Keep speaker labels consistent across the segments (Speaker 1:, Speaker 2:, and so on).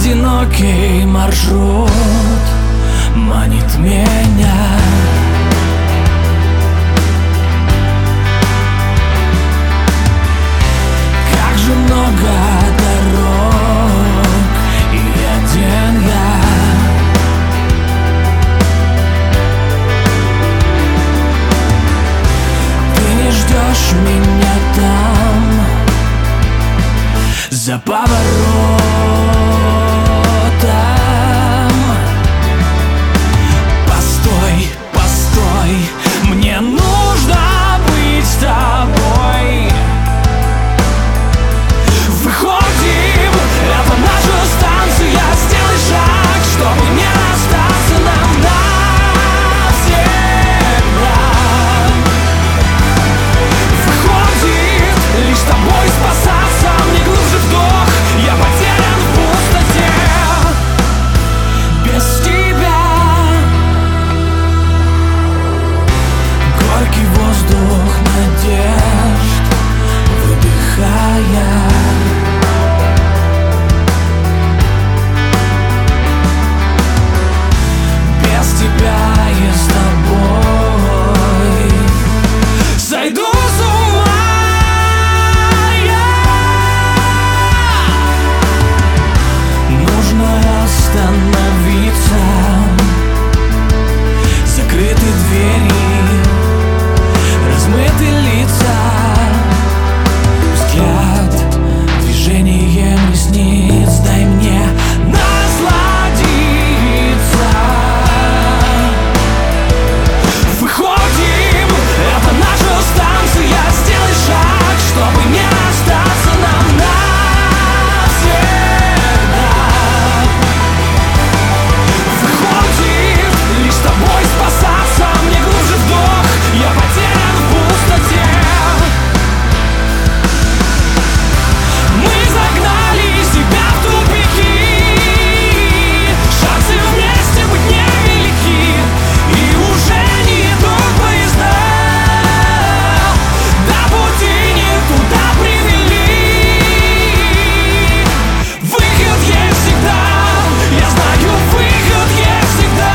Speaker 1: Одинокий маршрут манит меня. Как же много дорог и один я. Ты не ждешь меня там, за поворотом. Постой, постой, мне нужно быть с тобой. Выходим, это наша станция. Сделай шаг, чтобы не расстаться нам навсегда. Выходит, лишь с тобой спасаться. Мне глубже вдох, я потерян в пустоте. Без тебя горький воздух надежд, выдыхая. Без тебя и с тобой сойду с ума я. Нужно остановиться. Закрыты двери, размыты лица. Взгляд движением ресниц. Дай мне насладиться. Выходим, это наша станция. Сделай шаг, чтобы не расстаться нам навсегда. Выходит, лишь с тобой спасаться. Мне глубже вдох, я потерян в пустоте. Мы загнали себя в тупики. Шансы вместе быть невелики. И уже не идут поезда. До пути не туда привели. Выход есть всегда. Я знаю, выход есть всегда.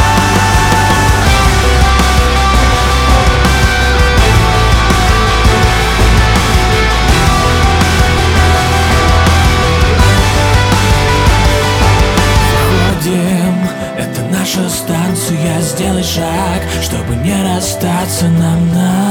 Speaker 1: Выходим, это наша станция. Сделай шаг, чтобы не расстаться нам